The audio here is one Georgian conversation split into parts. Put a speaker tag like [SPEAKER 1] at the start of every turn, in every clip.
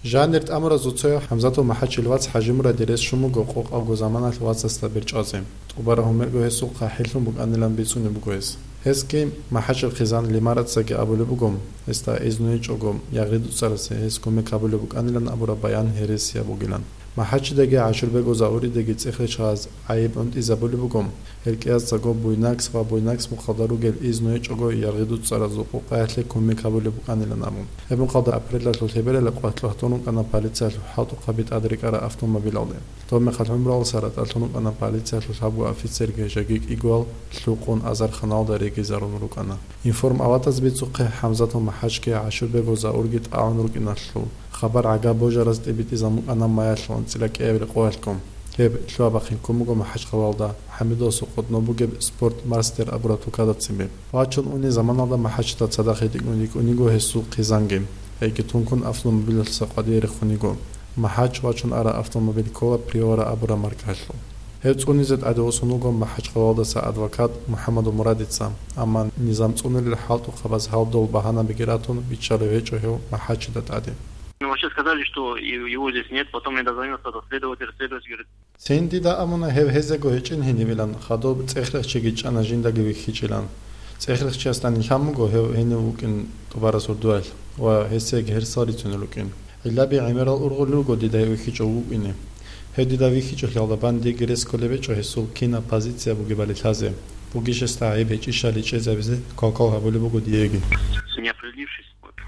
[SPEAKER 1] ჟანერტ ამორა ზუცოა ჰამზათო მაჰაჩილვაც ჰაჯიმურა დერეს შუმუ გოყოყ აგოზამანა ლვაცასთა ბერჭაზე ტუბარა ჰომერგო ესუ ყაჰილუ ბუკანელან ბიცუნი ბუგოეს ესკი მაჰაჩილ ხიზან ლიმარაცსაკი აბულე ბუგომ ესტა ეზნუე ჭოგომ იაღრიდუ წარასე ეს კომე კაბულე ბუკანელან აბურა ბაიან ჰერესია ბუგილან მაჰაჩიდეგი აშურბეგო ზაურიდეგი წეხლე ჩაღაზ აიბონტი ზაბულე ბუგომ ელკიას ზაგო ბუინაქს ვა ბუინაქს მუხადარუ გელ ეზნუე ჭოგო იაღრიდუ წარაზუ ყაჰლე კომე კაბულე ბუკანელან ამუნ ებუნ ყავდა აპრილალ თებერელა ყვათლახტონუ კანა პოლიცია ჰალტუ ყაბით ადრიკარა ავტომობილავდე თომე ხალხმბრალ სარატ ალთონუ კანა პოლიცია საბუ აფიცერ გეჟაგი იგვალ ლუყონ აზარხანალდა რეგიზარუნ რუკანა ინფორმ ავატაზ ბიცუყე ჰამზათო მაჰაჩკე აშურბეგო ზაურგი ტაუნ რუკინალუ ხაბარ აგა ბოჟარას ტიბიტი ზამუკანა მაიალონ წილაკეევრი ყოალკომ ებ შუაბახინ კომუგო მაჰაჩყავალდა ჰამიდოსუ ყოდნობუგებ სპორტ მასტერ აბურატუ კადაციმე ვაჩონ უნი ზამანალდა მაჰაჩთა ცადახედი უნიგო ჰესუ ყიზანგე ეგი თუნკუნ ავტომობილს საყადიერი ხუნიგო მაჰაჩ ვაჩონ არა ავტომობილი კოლა პრიორა აბურა მარკალო ეწუნიზეთ ადოსუნუგო მაჰაჩყავალდა სა ადვოკატ მუჰამადო მურადიცა ამან ნიზამ წუნელი ჰალტუ ხაბაზ ჰალდოლ ბაჰანა ბიგერატონ бичале вечохе маҳачда тади.
[SPEAKER 2] Мне вообще сказали, что его здесь нет, потом мне дозвонился до следователь говорит.
[SPEAKER 1] Сенди да амуна хевхезего эчин хинивилан хадоб цехлехчиги чанажиндаги вихичилан. Цехлехчи астан хамуго хенукин товарасурдуал ва хесег херсарицунлукин. Илаби амирал ургулуго дида вихичоуини. Хедида вихичохлалда банди гресколевечо хесул кина позиция бугибалитазе. Бугишеста айбечишали чезавизе колкол хабулебуго диеги.
[SPEAKER 2] Не определившись,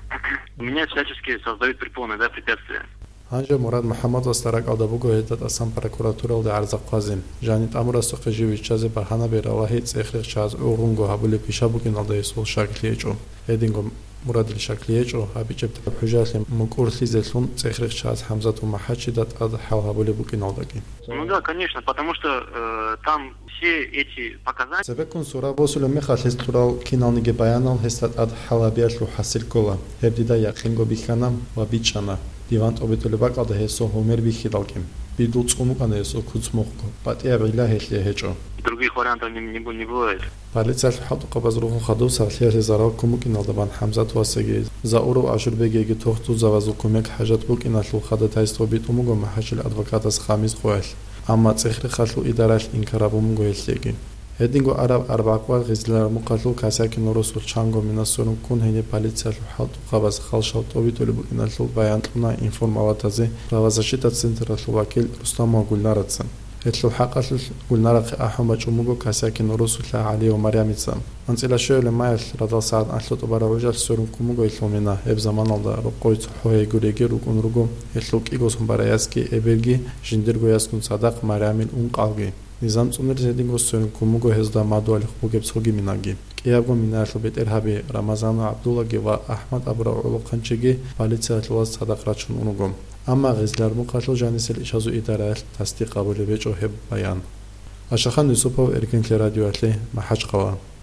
[SPEAKER 2] меня всячески создают препоны, да, препятствия.
[SPEAKER 1] Анжа Мурад Мухаммад Астарак Алдабуго едат асан прокуратурал да Арзаққазим. Жанит Амура Соқижевич чазе бархана бералахи цехлех чаз угрунго хабуле пишабукин алда исул шаклиечо. Эдинго Мурадил шаклиечо хабичеб хужаслим мукурси зелун цехлех чаз Хамзату Маҳачи дат ад хал хабуле букин алдаги.
[SPEAKER 2] Ну да, конечно, потому что там все эти показания.
[SPEAKER 1] Себекун сура босуле мехалис турал киналниге баянал хестат ад халабиатлу хасил кола. Хебдида яқинго биханам ва бичана. Дивант обитолеба ყავდა ესო ჰომერ ვიხილალკიმ ბიდულ წუმუკანა ესო ქუცმოხკო პატია ვილა ჰეშლე ჰეჭო
[SPEAKER 2] Других вариантов не бывает.
[SPEAKER 1] Полиция хату qabazruğun xadu sarxiyasi zarar kumukиналдабан Хамзат васеги зауру ашурбегеги тохту завазу кумек хажат букиналу хада тайстобит умуго маҳачил адвокатас хамис қоял амма цехри халу идарал инкарабумуго елеги Эдинго араб арбақвал ғизлар муқалу касаки норусул чанго минасурун кун хене полиция хату qabaz халшаут обитоли букиналу баянтлуна информаватазе правозащита центра вакил Рустам Гульнаратсан Этлу хақасул Гульнарақи ахмач умуго касаки норусул али ва мариамица анцила шойле майл радал саад ашлут баравужал сурун кумуго иломина эб заманалда роқойц хое гуреги рукунруго этлу кигосун бараяски эберги жиндерго яскун садақ мариамин ун қалги Низам цунер зединго сөрүн кумуго хезда мадуали хубугеб соги минаги. Киябго минашлу бетерхаби Рамазана Абдуллаги ва Ахмад Абра Улуқанчиги полиция тлуаз садақрачун унугом. Амма ғизлар муқатлу жанисел ишазу идарал тасдиқ қабуле бечо хеб баян. Ашахан Юсупов Эркинли радио атли Маҳачқава.